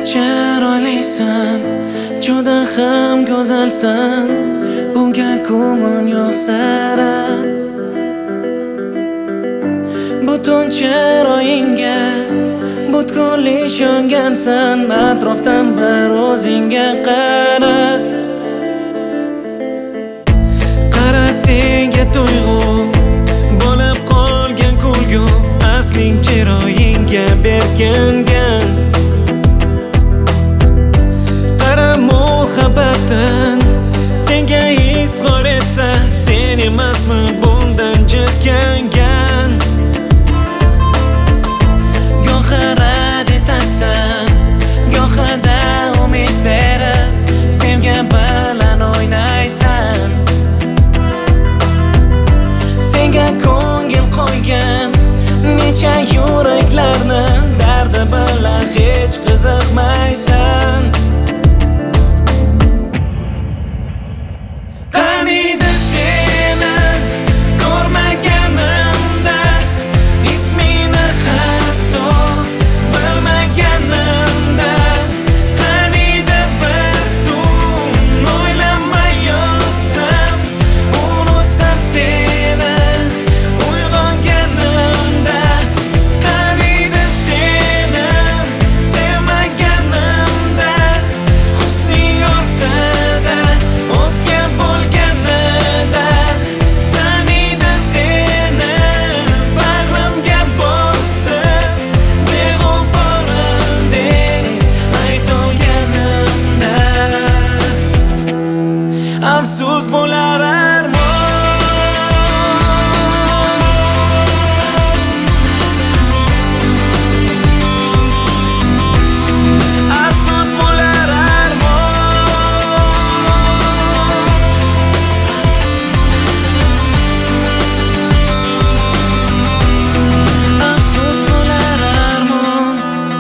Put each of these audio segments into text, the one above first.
chiroylisan, juda ham go'zalsan, bunga ko'nglim yo'q sara. Butun chiroyingga butkul ishongansan, atrofdan bir o'zingga qara. Qara senga tuyg'u bo'lib qolgan kulgu, asling chiroyingga berkingan. Qara muhabbatdan senga izhor etsa, sen emasmi bundan jirkangan. Gohi rad etasan, gohida umid berib, sevgi bilan o'ynaysan. Senga ko'ngil qo'ygan necha yuraklarni dardi bilan hech qiziqmaysan. Qaniydi seni ko'rmaganimda, ismini hatto bilmaganimda, qaniydi bir tun o'ylamay yotsam, unutsam seni uyg'onganimda, qaniydi seni sevmaganimda, husning ortida o'zga bo'lganida, qaniydi seni bag'rimga bosib beg'uborilding aytolganimda. Afsus bo'lar afsus bo'lar afsus bo'lar armon.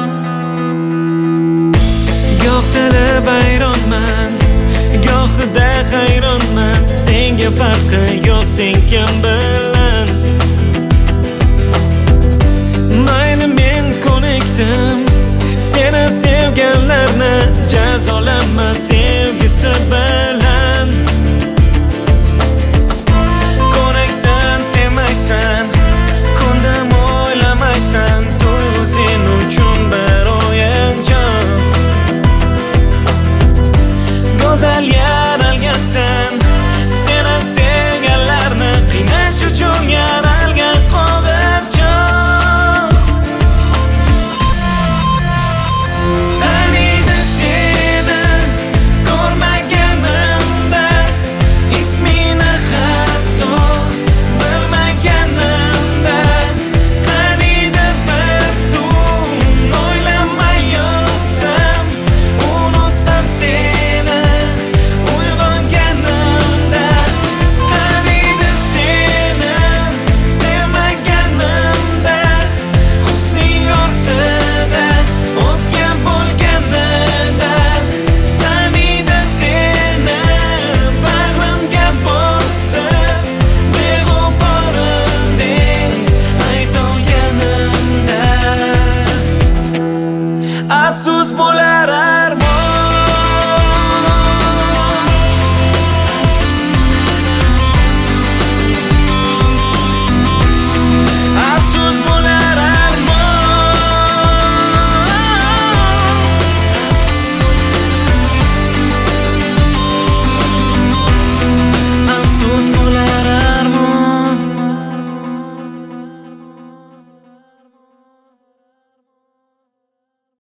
Goh tilib hayronman, gohida hayronman, senga farqi yo'q, sen kim